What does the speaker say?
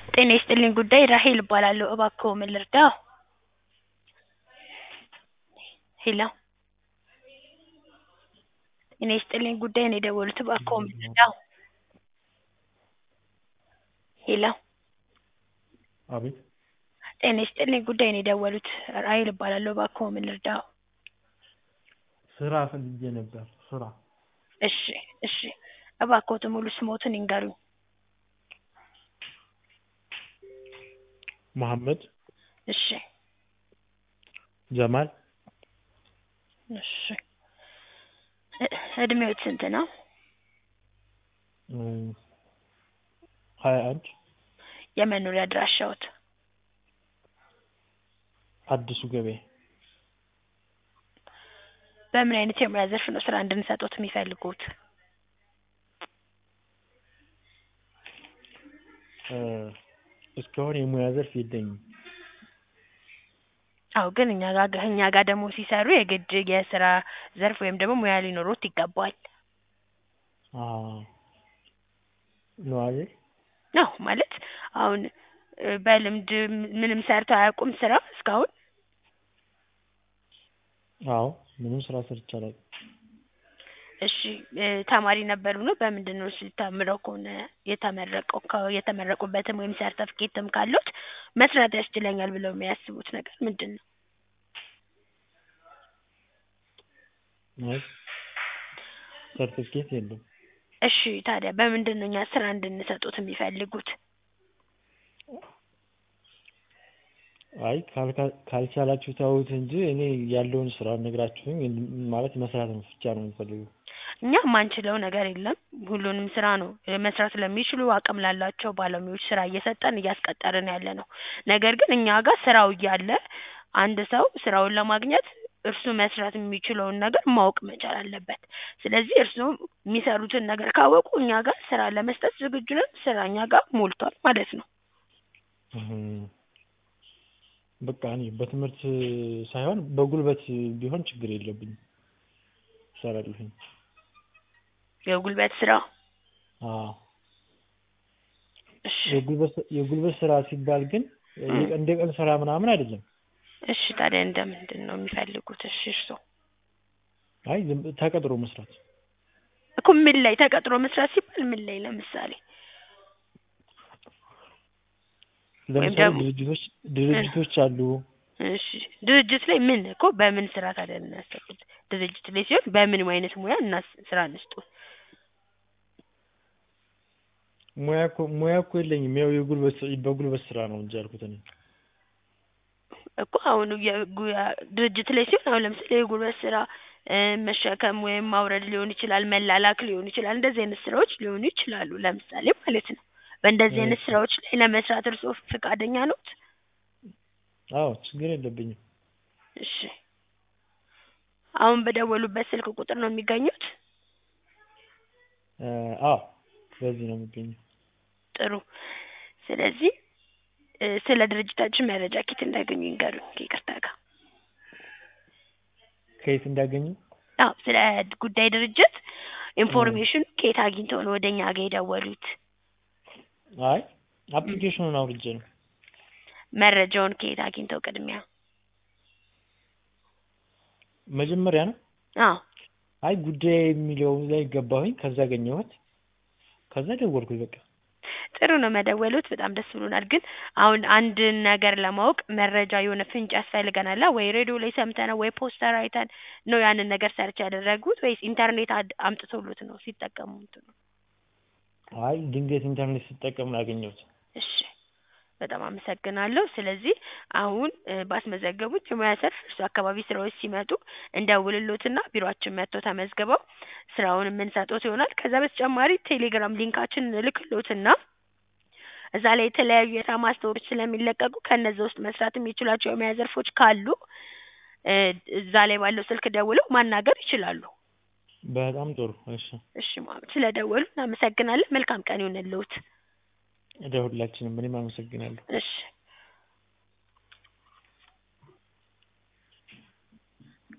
ጤና ይስጥልኝ ጉዳይ ራሔል እባላለሁ። እባክዎ ምን ልርዳዎ? ሄሎ ጤና ይስጥልኝ ጉዳይ ነው የደወሉት እባክዎ ምን ልርዳዎ? ሄሎ አቤት ጤና ይስጥልኝ ጉዳይ ነው የደወሉት ራሔል እባላለሁ እባክዎ ምን ልርዳዎ? ስራ ፈልጌ ነበር ስራ እሺ እባክዎትን ሙሉ ስምዎትን ይንገሩኝ? መሀመድ እሺ ጀማል እሺ እድሜዎት ስንት ነው? 21 የመኖሪያ አድራሻዎት? አዲሱ ገበያ በምን አይነት የሙያ ዘርፍ ነው ስራ እንድንሰጥዎት የሚፈልጉት? እስካሁን የሙያ ዘርፍ የለኝም። አዎ ግን እኛ ጋር ደግሞ ሲሰሩ የግድ የስራ ዘርፍ ወይም ደግሞ ሙያ ሊኖርዎት ይገባል። ነው አይደል? አዎ ማለት አሁን በልምድ ምንም ሰርተው አያውቁም ስራ እስካሁን? አዎ ምንም ስራ ሰርቼ አላውቅም። እሺ ተማሪ ነበሩ ነው? በምንድነው እሺ ተምረው ከሆነ የተመረቁበትም ወይም ሰርተፍኬትም ካለዎት መስራት ያስችለኛል ብለው የሚያስቡት ነገር ምንድነው? አይ ሰርተፍኬት የለም። እሺ ታዲያ በምንድነው እኛ ስራ እንድንሰጥዎት የሚፈልጉት? አይ ካልቻላችሁ ተውት እንጂ እኔ ያለውን ስራ ነግራችሁኝ ማለት መስራት ነው ብቻ ነው የምፈልገው። እኛ የማንችለው ነገር የለም ሁሉንም ስራ ነው መስራት ለሚችሉ አቅም ላላቸው ባለሙያዎች ስራ እየሰጠን እያስቀጠርን ያለነው። ነገር ግን እኛ ጋር ስራው እያለ አንድ ሰው ስራውን ለማግኘት እርሱ መስራት የሚችለውን ነገር ማወቅ መቻል አለበት። ስለዚህ እርስዎ የሚሰሩትን ነገር ካወቁ እኛ ጋር ስራ ለመስጠት ዝግጁ ነን። ስራ እኛ ጋር ሞልቷል ማለት ነው። በቃ እኔ በትምህርት ሳይሆን በጉልበት ቢሆን ችግር የለብኝም እሰራለሁኝ። የጉልበት ስራ? አዎ እሺ የጉልበት ስራ ሲባል ግን እንደ ቀን ስራ ምናምን አይደለም። እሺ ታዲያ እንደምንድን ነው የሚፈልጉት? እሺ እርስዎ? አይ ተቀጥሮ መስራት እኮ ምን ላይ ተቀጥሮ መስራት ሲባል ምን ላይ ለምሳሌ? ለምሳሌ ድርጅቶች አሉ። እሺ ድርጅት ላይ ምን እኮ በምን ስራ ታዲያ ነው የሚያሰሩት? ድርጅት ላይ ሲሆን በምን አይነት ሙያ ስራ እንስጥዎት? ሙያ እኮ የለኝም። ያው በጉልበት ስራ ነው እንጂ ያልኩት እኔ እኮ አሁን ድርጅት ላይ ሲሆን አሁን ለምሳሌ የጉልበት ስራ መሸከም ወይም ማውረድ ሊሆን ይችላል፣ መላላክ ሊሆን ይችላል። እንደዚህ አይነት ስራዎች ሊሆኑ ይችላሉ ለምሳሌ ማለት ነው። በእንደዚህ አይነት ስራዎች ላይ ለመስራት እርስዎ ፈቃደኛ ነዎት? አዎ ችግር የለብኝም። እሺ አሁን በደወሉበት ስልክ ቁጥር ነው የሚገኙት? አዎ በዚህ ነው የምገኘው። ጥሩ ስለዚህ ስለ ድርጅታችን መረጃ ከየት እንዳገኙ ይንገሩኝ ከይቅርታ ጋር? ከየት እንዳገኙ? አዎ ስለ ጉዳይ ድርጅት ኢንፎርሜሽን ከየት አግኝተው ነው ወደ እኛ ጋር የደወሉት? አይ አፕሊኬሽኑን አውርጄ ነው። መረጃውን ከየት አግኝተው ቅድሚያ? መጀመሪያ ነው? አዎ አይ ጉዳይ የሚለው ላይ ገባሁኝ ከዛ አገኘሁት ከዛ ደወልኩኝ በቃ። ጥሩ ነው መደወሉት በጣም ደስ ብሎናል። ግን አሁን አንድን ነገር ለማወቅ መረጃ የሆነ ፍንጭ ያስፈልገናል ወይ ሬዲዮ ላይ ሰምተነው ወይ ፖስተር አይተን ነው ያንን ነገር ሰርች ያደረጉት ወይስ ኢንተርኔት አምጥቶሎት ነው ሲጠቀሙ እንትኑ? አይ ድንገት ኢንተርኔት ስጠቀም ነው ያገኘሁት። እሺ በጣም አመሰግናለሁ። ስለዚህ አሁን ባስመዘገቡት የሙያ ዘርፍ እርሱ አካባቢ ስራዎች ሲመጡ እንደውልሎትና ቢሮአችን መጥተው ተመዝግበው ስራውን የምንሰጥዎት ይሆናል። ከዛ በተጨማሪ ቴሌግራም ሊንካችንን እልክልዎትና እዛ ላይ የተለያዩ የስራ ማስታወቂያዎች ስለሚለቀቁ ከነዛ ውስጥ መስራት የሚችሏቸው የሙያ ዘርፎች ካሉ እዛ ላይ ባለው ስልክ ደውለው ማናገር ይችላሉ። በጣም ጥሩ እሺ። እሺ ስለደወሉ እናመሰግናለን። መልካም ቀን ይሁንልዎት። ለሁላችንም እኔም አመሰግናለሁ። እሺ